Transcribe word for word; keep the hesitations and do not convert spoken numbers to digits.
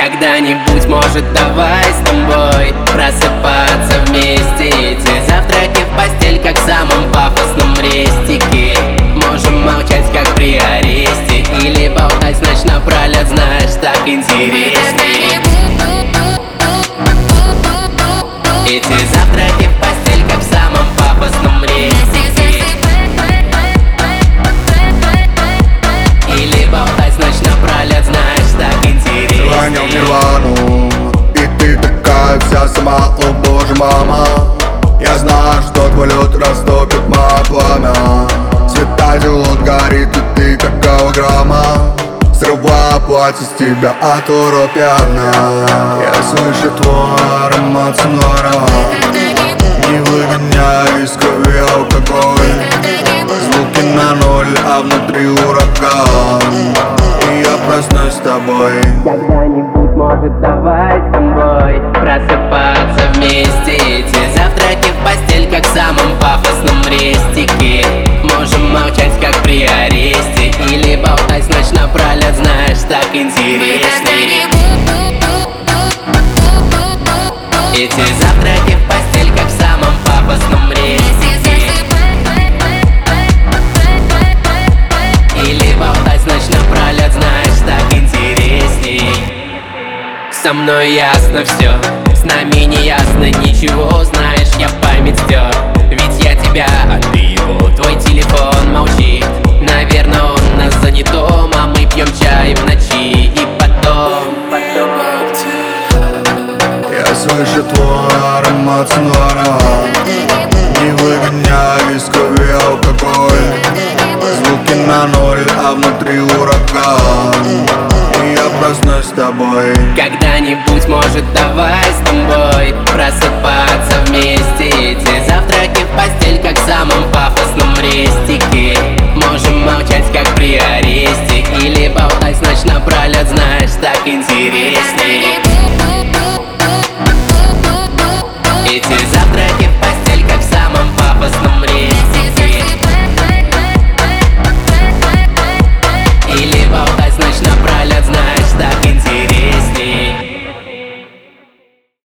Когда-нибудь, может, давай с тобой просыпаться вместе. Эти завтраки в постель, как в самом пафосном рестике. Можем молчать, как при аресте, или болтать ночь напролет, знаешь, так интереснее. Эти завтраки в постель, как в самом пафосном рестике. Или болтать ночь напролет, знаешь, так интереснее. Звонил в Нирвану, и ты такая вся сама, о боже, мама. Я знаю, что твой лед растопит мое пламя. Светодиод горит, и ты как голограмма. Срываю платье с тебя, а то пьяна. Я слышу твой аромат снора. Не выгоняй из крови алкоголь. Звуки на ноль, а внутри ураган. И я проснусь с тобой. Когда-нибудь, может, давай с тобой просыпаться вместе. Эти завтраки в постель, как в самом пафосном рестике. Можем молчать, как при аресте, или болтать ночь напролет, знаешь, так интереснее. Эти завтраки в постель, как в самом пафосном рестике. Или болтать ночь напролет, знаешь, так интересней. Со мной ясно все, с нами не ясно ничего. Знаешь, я память стер, ведь я тебя, а ты его. Твой телефон молчит, наверное, он на занятом. А мы пьем чай в ночи, и потом, потом Я слышу твой аромат снора. Не выгоняй из крови алкоголь. Звуки на ноль, а внутри ураган. И я проснусь с тобой. Когда-нибудь, может, давай с тобой просыпаться вместе. Эти завтраки в постель, как в самом пафосном рестике. Можем молчать, как при аресте, или болтать ночь напролет, знаешь, так интереснее.